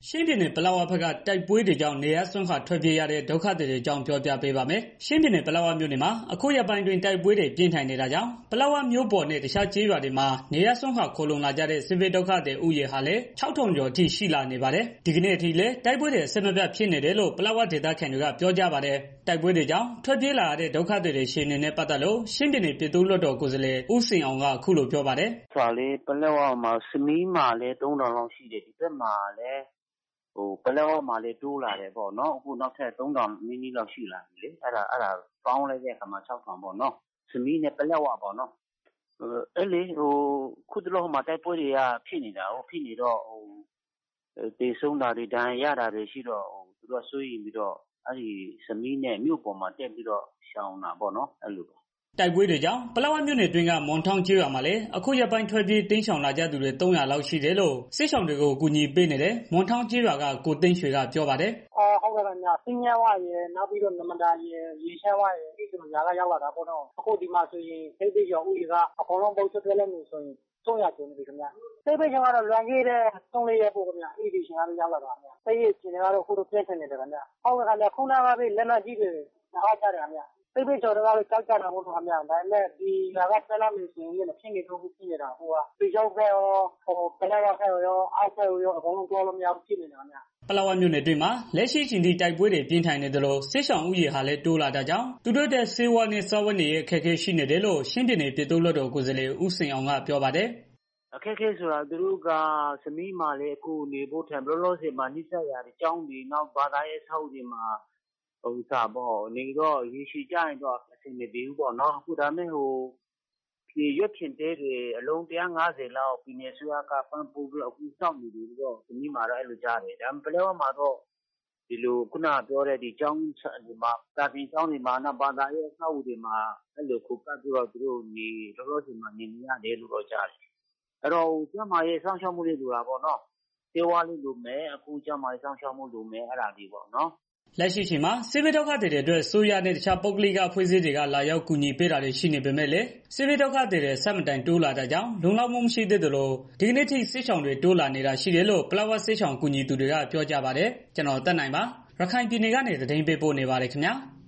ရှမ်းပြည်နယ်ပလက်ဝဘက်ကတိုက်ပွဲတွေကြောင့်နေရပ်စွန့်ခွာထွက်ပြေးရတဲ့ဒုက္ခသည်တွေအကြောင်းပြောပြပေးပါမယ်။ ရှမ်းပြည်နယ်ပလက်ဝမြို့နယ်မှာအခုရက်ပိုင်းအတွင်းတိုက်ပွဲတွေပြင်းထန်နေတာကြောင့်ပလက်ဝမြို့ပေါ်နဲ့တခြားကျေးရွာတွေမှာနေရပ်စွန့်ခွာခိုလှုံလာကြတဲ့စစ်ဘေးဒုက္ခသည်ဦးရေဟာလည်း6,000 ကျော်အထိရှိလာနေပါတယ်။ ဒီကနေ့အထိလည်းတိုက်ပွဲတွေအဆက်မပြတ်ဖြစ်နေတယ်လို့ပလက်ဝဒေသခံတွေကပြောကြပါတယ်။ တိုက်ပွဲတွေကြောင့်ထွက်ပြေးလာရတဲ့ဒုက္ခသည်တွေအခြေအနေနဲ့ပတ်သက်လို့ရှမ်းပြည်နယ်ပြည်သူ့လွှတ်တော်ကိုယ်စားလှယ်ဦးစိန်အောင်ကအခုလိုပြောပါတယ်။ "ပလက်ဝမှာ ဆမီးမှာလည်း 3,000 လောက်ရှိတယ်။ ဒီဘက်မှာလည်း ပလက်ဝမှာလည်း တိုးလာတယ်ပေါ့နော်။ အခုနောက်ထပ် 3,000 နီးနီးလောက်ရှိလာပြီလေ။ အဲဒါပေါင်းလိုက်တဲ့အခါမှာ 6,000 ပေါ့နော်။ ဆမီးနဲ့ ပလက်ဝပေါ့နော်။ အခုတလောမှာတိုက်ပွဲတွေက ဖြစ်နေတာကို ဖြစ်နေတော့ သေဆုံးတာတွေ ဒဏ်ရာရတာတွေရှိတော့ သူတို့ကစိုးရိမ်ပြီးတော့ ဆမီးနဲ့ မြို့ပေါ်မှာတက်ပြီးတော့ ရှောင်တာပေါ့နော်။" တိုက်ပွဲတွေကြောင့်ပလက်ဝမြို့နယ်အတွင်းက မွန်တောင်းကျေးရွာမှာလည်း အခုရက်ပိုင်းထွက်ပြေးတိမ်းရှောင်လာကြသူတွေ 300 လောက်ရှိတယ်လို့ စစ်ရှောင်တွေကို အကူအညီပေးနေတဲ့ မွန်တောင်းကျေးရွာက ကိုသိန်းရွှေကပြောပါတယ်။ "စညှပ်ဝရယ် နမဒါရယ် ရေချမ်းဝရယ် အဲဒီရွာက ရောက်လာတာပေါ့နော်။ အခုဒီမှာဆိုရင် စစ်ဘေးရှောင်ဦးရေက အကုန်လုံးပေါင်းတွက်လိုက်မယ်ဆိုရင် 300 ကျော်နေပြီခင်ဗျာ။ စစ်ဘေးရှောင်ကတော့ လွန်ခဲ့တဲ့ 3 4 ရက်ပေါ့ခင်ဗျာ။ အဲဒီအချိန်က ရောက်လာတာခင်ဗျာ။ စစ်ရေးအခြေအနေကတော့ အခုပြင်းထန်နေတယ်ခင်ဗျာ။ ခုနကပဲ လက်နက်ကြီးတွေ ကျတယ်ခင်ဗျာ။ စစ်ဘေးရှောင်တွေကတော့ ကြောက်ကြတာပေါ့ခင်ဗျာ။ ဒါပေမဲ့ ဒီရွာက ထွက်လာမယ်ဆိုရင် မဖြစ်နေတော့ဘူး ဖြစ်နေတာ အခုက ပီချောင်းဘက်ရော ပလက်ဝဘက်ရော အောက်ဘက်ကိုရော အကုန်လုံးသွားလို့မရဘူးဖြစ်နေတာခင်ဗျာ။ " ပလက်ဝမြို့နယ်အတွင်းမှာလက်ရှိအချိန်ထိတိုက်ပွဲတွေပြင်းထန်နေသလို စစ်ရှောင်ဦးရေဟာလည်းတိုးလာတာကြောင့် သူတို့အတွက် ဆေးဝါးနဲ့ စားဝတ်နေရေးအခက်အခဲရှိနေတယ်လို့ ချင်းပြည်နယ်ပြည်သူ့လွှတ်တော်ကိုယ်စားလှယ်ဦးစိန်အောင်ကပြောပါတယ်။ "အခက်အခဲဆိုတာ သူတို့က ဆမီးမှာလည်း အခုနေဖို့ထိုင်ဖို့ လောလောဆယ်မှာ နီးစပ်ရာကျောင်းတွေ ဘာသာရေးအဆောက်အဦးတွေမှာ နေတော့ ရေရှည်ကြရင်တော့ အဆင်မပြေဘူးပေါ့နော်။ ဒါပေမဲ့ ရွက်ဖျင်တဲတွေ အလုံး 150 လောက် ပြည်နယ်အစိုးရက ပံ့ပိုးပြီးတော့ အခုဆောက်နေတယ်လို့ ဆမီးမှာတော့ အဲလိုကြားတယ်။ ဒါပေမဲ့ ပလက်ဝမှာတော့ ခုနကပြောတဲ့ စာသင်ကျောင်းတွေမှာ ဘာသာရေးအဆောက်အဦးတွေမှာ ခိုကပ်ပြီးတော့ လောလောဆယ်မှာ နေနေရတယ်လို့တော့ ကြားတယ်။ အဲဒီတော့ ကျန်းမာရေးစောင့်ရှောက်မှုလည်း လိုတာပေါ့နော်။ ဆေးဝါးလည်းလိုမယ်။ ကျန်းမာရေးစောင့်ရှောက်မှုလိုမယ် အဲဒါတွေပေါ့နော်။ " လက်ရှိအချိန်မှာစစ်ဘေးဒုက္ခသည်တွေအတွက် အစိုးရနဲ့ တခြားပုဂ္ဂလိကအဖွဲ့အစည်းတွေက လာရောက်ကူညီပေးတာတွေရှိနေပေမဲ့လည်း စစ်ဘေးဒုက္ခသည်တွေ အဆမတန်တိုးလာတာကြောင့် လုံလောက်မှုမရှိသေးသလို ဒီကနေ့အထိ စစ်ရှောင်တွေ တိုးလာနေတာရှိတယ်လို့ ပလက်ဝစစ်ရှောင်ကူညီသူတွေက ပြောကြပါတယ်။ ဒီအကြောင်း ဗွီအိုအေမြန်မာပိုင်းသတင်းထောက် ကိုသက်နိုင်က ရခိုင်ပြည်နယ်ကနေ သတင်းပေးပို့နေပါတယ်ခင်ဗျာ။